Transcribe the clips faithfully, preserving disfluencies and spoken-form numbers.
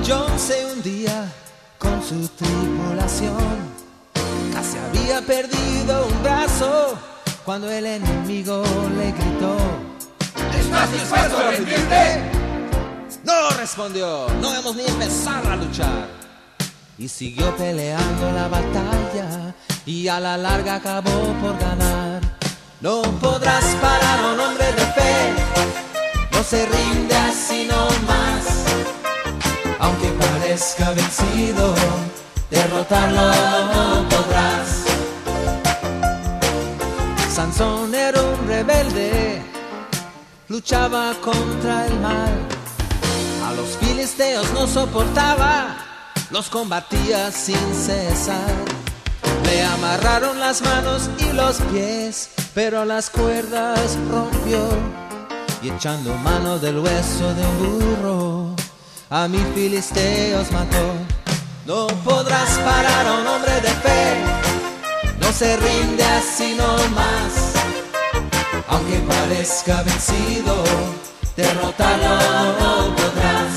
John se hundía con su tripulación. Casi había perdido un brazo cuando el enemigo le gritó: ¿estás dispuesto a rendirte? No, respondió, no hemos ni empezado a luchar. Y siguió peleando la batalla y a la larga acabó por ganar. No podrás parar a un hombre de fe, no se rinde así nomás. Aunque parezca vencido, derrotarlo no podrás. Sansón era un rebelde, luchaba contra el mal. A los filisteos no soportaba, los combatía sin cesar. Le amarraron las manos y los pies, pero las cuerdas rompió. Y echando mano del hueso de un burro, a mil filisteos mató. No podrás parar a un hombre de fe, no se rinde así nomás. Aunque parezca vencido, derrotarlo no podrás.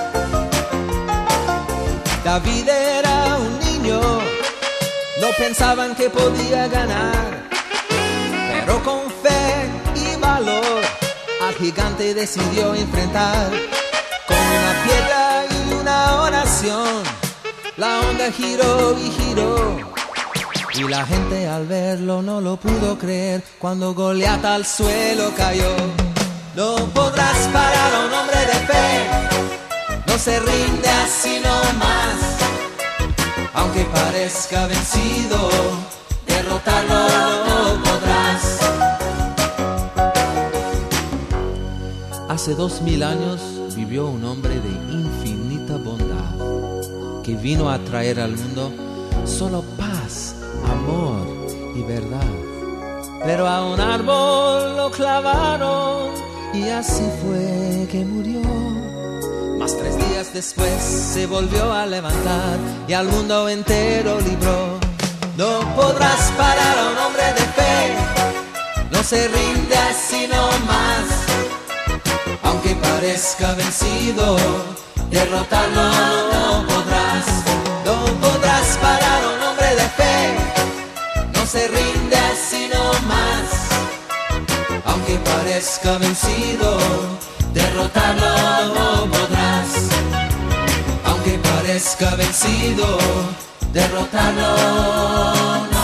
David era un niño, no pensaban que podía ganar, pero con fe y valor al gigante decidió enfrentar. Con una piedra y una oración, la onda giró y giró, y la gente al verlo no lo pudo creer cuando Goliat al suelo cayó. No podrás parar a un hombre de fe, no se rinde así nomás. Aunque parezca vencido, derrotarlo no podrás. Hace dos mil años vivió un hombre de infinita bondad, que vino a traer al mundo solo paz, amor y verdad. Pero a un árbol lo clavaron y así fue que murió. Mas tres días después se volvió a levantar y al mundo entero libró. No podrás parar a un hombre de fe, no se rinde así nomás. Aunque parezca vencido, derrotarlo no podrás. No podrás parar a un hombre de fe, no se rinde así nomás. Aunque parezca vencido, derrotarlo no podrás. Aunque parezca vencido, derrotarlo no